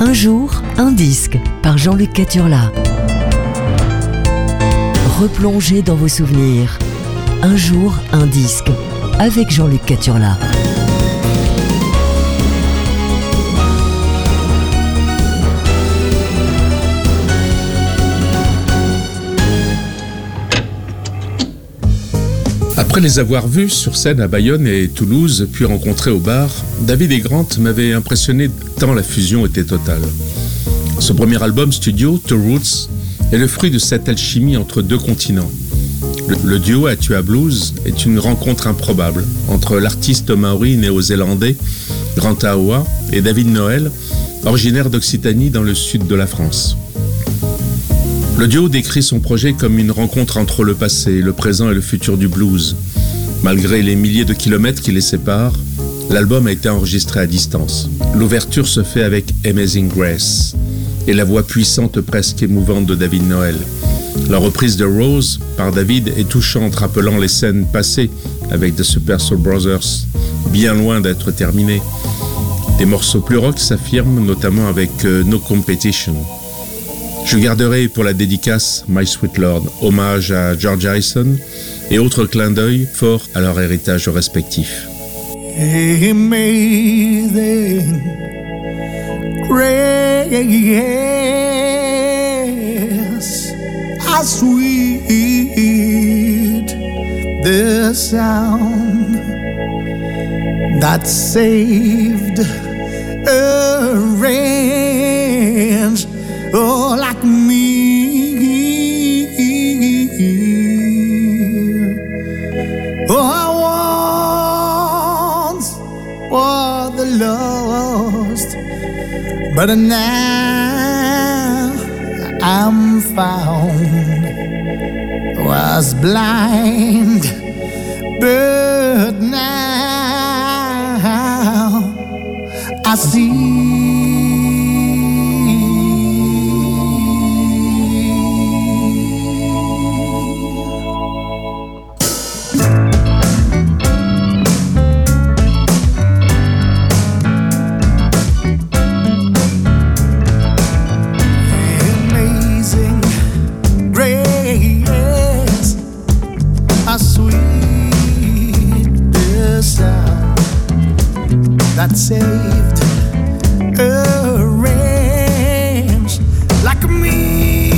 Un jour, un disque par Jean-Luc Caturla. Replongez dans vos souvenirs. Un jour, un disque avec Jean-Luc Caturla. Après les avoir vus sur scène à Bayonne et Toulouse, puis rencontrés au bar, David et Grant m'avaient impressionné tant la fusion était totale. Ce premier album studio, The Roots, est le fruit de cette alchimie entre deux continents. Le duo Atua Blues est une rencontre improbable entre l'artiste maori néo-zélandais Grant Aoa et David Noel, originaire d'Occitanie dans le sud de la France. Le duo décrit son projet comme une rencontre entre le passé, le présent et le futur du blues. Malgré les milliers de kilomètres qui les séparent, l'album a été enregistré à distance. L'ouverture se fait avec Amazing Grace et la voix puissante, presque émouvante de David Noel. La reprise de Rose par David est touchante, rappelant les scènes passées avec The Super Soul Brothers, bien loin d'être terminées. Des morceaux plus rock s'affirment, notamment avec No Competition. Je garderai pour la dédicace My Sweet Lord, hommage à George Harrison et autres clins d'œil forts à leur héritage respectif. Amazing grace, how sweet the sound that saved a wretch like me. I once was the lost, but now I'm found. Was blind, but now I see. That saved a wretch like me.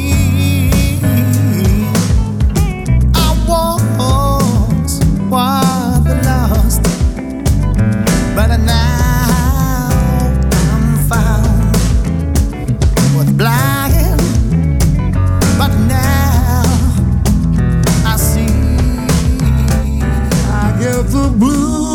I once was lost, but now I'm found. Was blind, but now I see. I get the blues.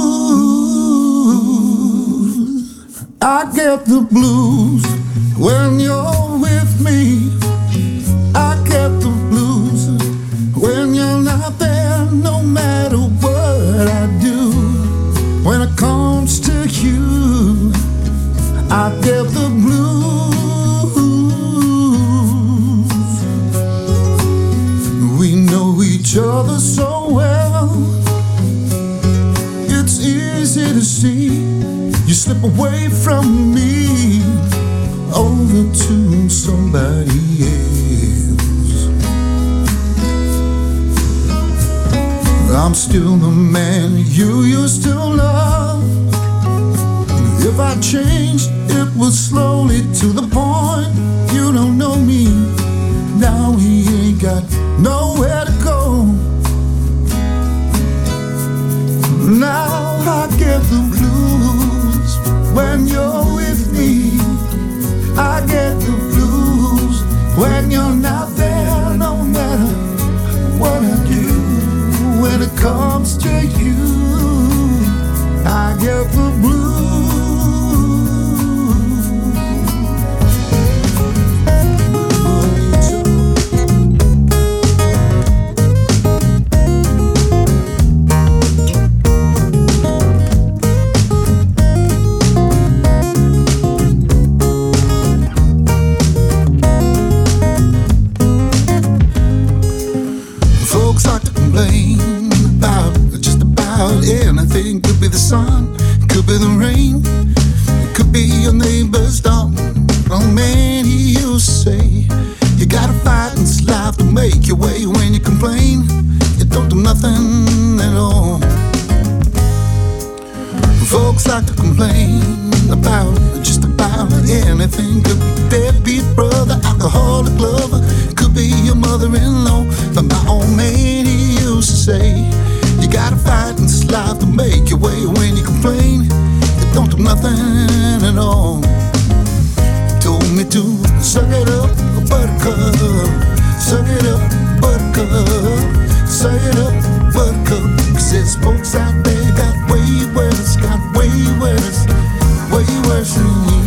I get the blues when you're with me. I get the blues when you're not there, no matter what I do. When it comes to you, I get the blues. We know each other so well, it's easy to see. You slip away from me over to somebody else. I'm still the man you used to love. If I changed, it was slowly to the point you don't know me. Now we ain't got nowhere to go. Now I get the blues when you're with me. I get the blues when you're not there, no matter what I do. When it comes to you, I get the blues. Anything, could be the sun, could be the rain, it could be your neighbor's dog. your way when you complain. You don't do nothing at all. Folks like to complain about just about anything. Could be deadbeat brother, alcoholic lover, could be your mother-in-law. But my old man, he used to say, you gotta fight in this life to make your way. When you complain, you don't do nothing at all. He told me to suck it up, buttercup. Suck it up, buttercup. Suck it up, buttercup. 'Cause there's folks out there got way worse than you.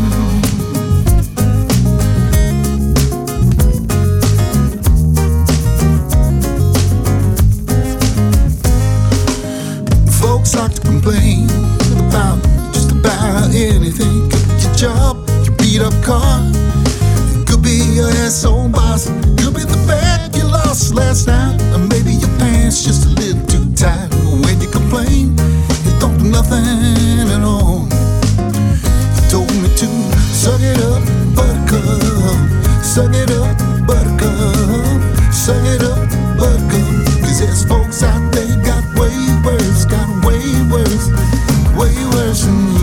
Folks like to complain about just about anything. Could be your job, your beat up car. It could be your asshole boss. Could be the bag you lost last night. Or maybe your pants just a little too tight. When you complain, you don't do nothing at all. You told me to suck it up, buttercup. Suck it up, buttercup. Suck it up, buttercup. 'Cause there's folks out there got way worse than you.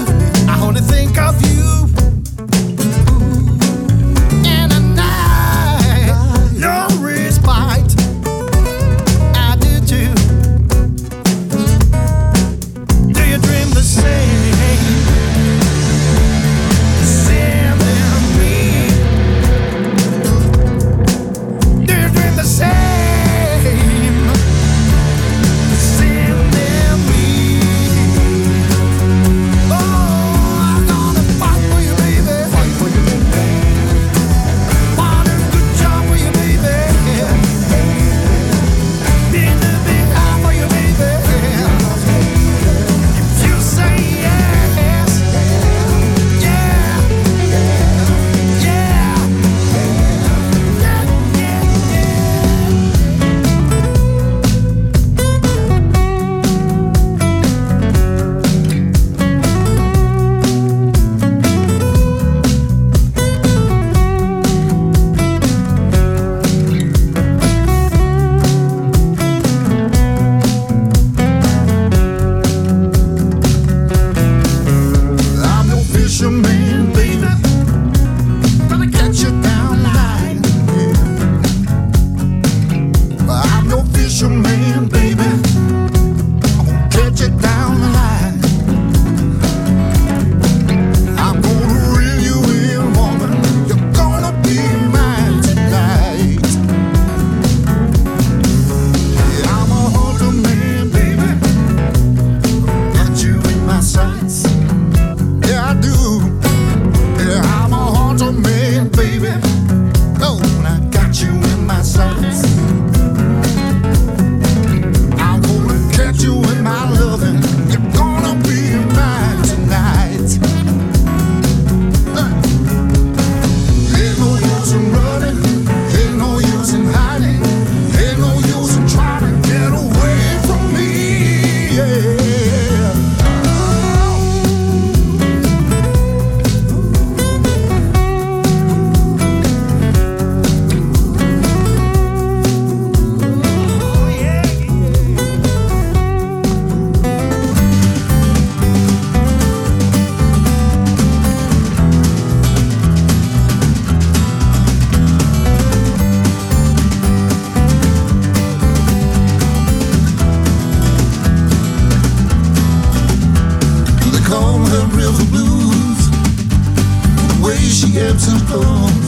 Think of you, and at night the river blues, the way she ebbs and flows.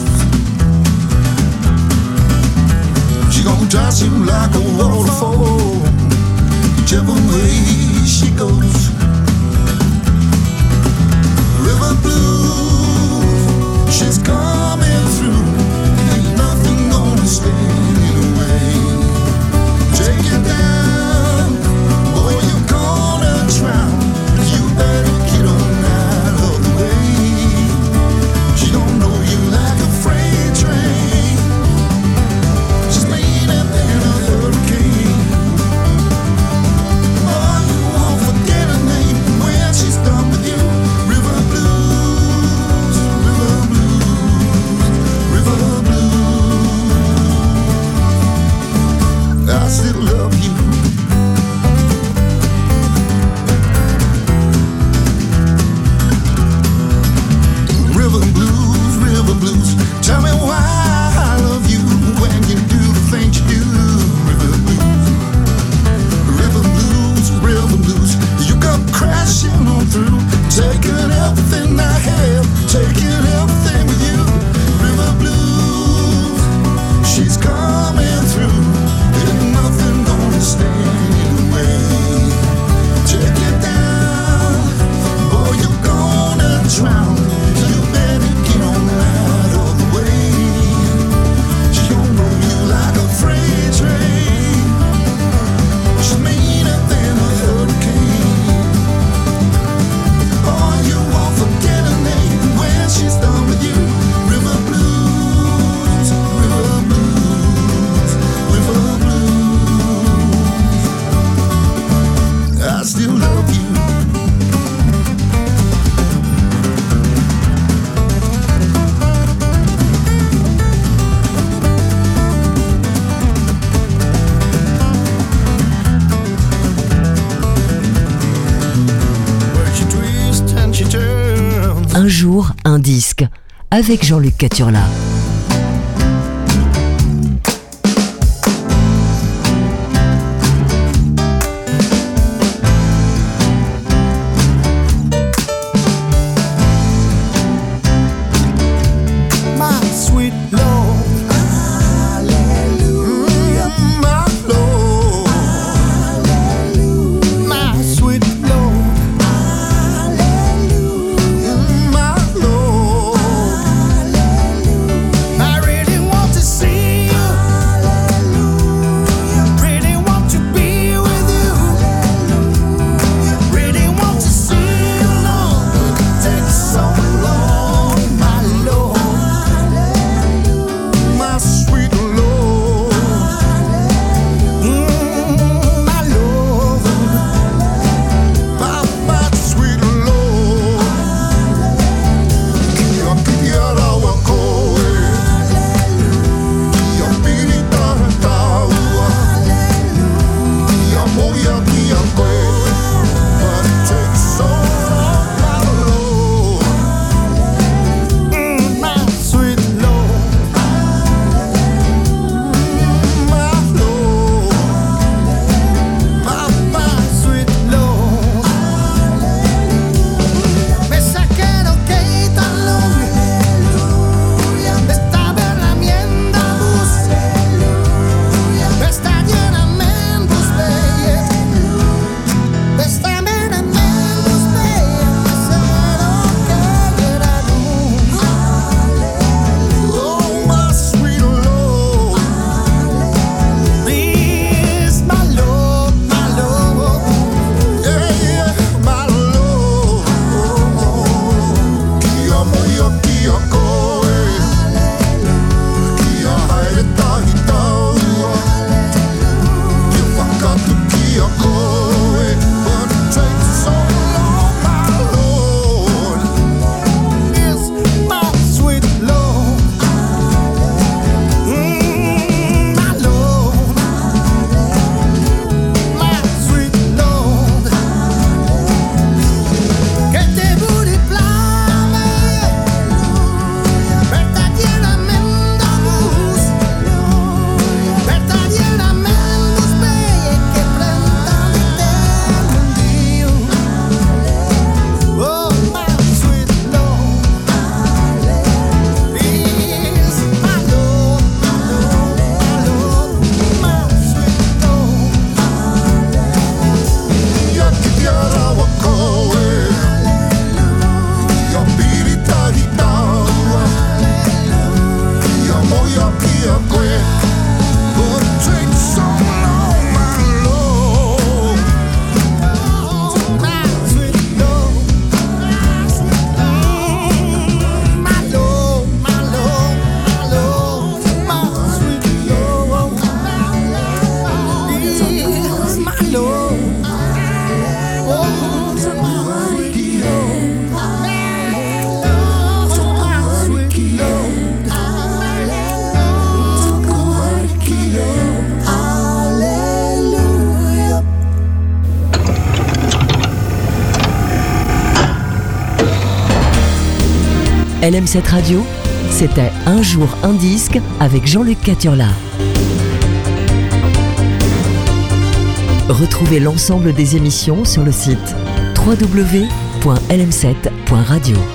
She gon' toss you like a waterfall, whichever way she goes. River blues, she's coming through. Ain't nothing gonna stand in the way. Take it down, boy, you're gonna drown. You better get on out of the way. She don't know you like a freight train. She's meaner than a hurricane. Oh, you won't forget her name when she's done with you. River blues, river blues, river blues. I still love you. River blues, tell me why I love you when you do the things you do. River blues, you come crashing on through, taking everything I have, taking everything with you. River blues, she's coming through, there's nothing gonna stand in the way. Take it down, boy, you're gonna drown. You better get on out of the way. She don't know you like a freight train. She's meaner than a hurricane. Oh, you won't forget her name when she's done with you. River blues, river blues, river blues. I still love you. Un jour, un disque, avec Jean-Luc Caturla. My sweet Lord, hallelujah, my Lord, hallelujah, my sweet Lord, hallelujah, my Lord, hallelujah. LM7 Radio, c'était Un jour un disque avec Jean-Luc Caturla. Retrouvez l'ensemble des émissions sur le site www.lm7.radio.